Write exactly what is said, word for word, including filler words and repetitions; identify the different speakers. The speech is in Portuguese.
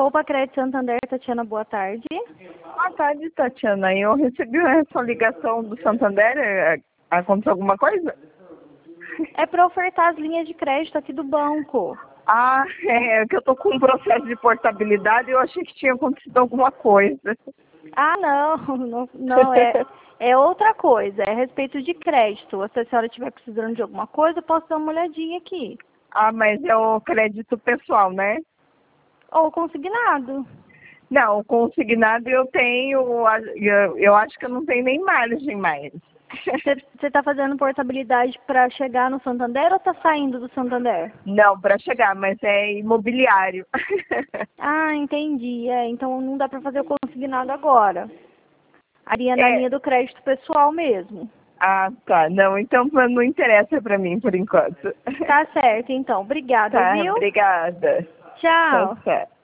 Speaker 1: Poupa Crédito Santander, Tatiana, boa tarde.
Speaker 2: Boa tarde, Tatiana. Eu recebi essa ligação do Santander. É, aconteceu alguma coisa?
Speaker 1: É para ofertar as linhas de crédito aqui do banco.
Speaker 2: Ah, é que eu tô com um processo de portabilidade e eu achei que tinha acontecido alguma coisa.
Speaker 1: Ah, não, não, não é, é outra coisa, é a respeito de crédito. Se a senhora estiver precisando de alguma coisa, eu posso dar uma olhadinha aqui.
Speaker 2: Ah, mas é o crédito pessoal, né?
Speaker 1: Ou consignado.
Speaker 2: Não, o consignado eu tenho, eu, eu acho que eu não tenho nem margem mais.
Speaker 1: Você está fazendo portabilidade para chegar no Santander ou está saindo do Santander?
Speaker 2: Não, para chegar, mas é imobiliário.
Speaker 1: Ah, entendi. É, então não dá para fazer o consignado agora. Ali é na
Speaker 2: É.
Speaker 1: linha do crédito pessoal mesmo.
Speaker 2: Ah, tá. Não, então não interessa para mim por enquanto.
Speaker 1: Tá certo, então. Obrigada,
Speaker 2: Tá,
Speaker 1: viu?
Speaker 2: obrigada. Tchau,
Speaker 1: Tchau.
Speaker 2: tchau.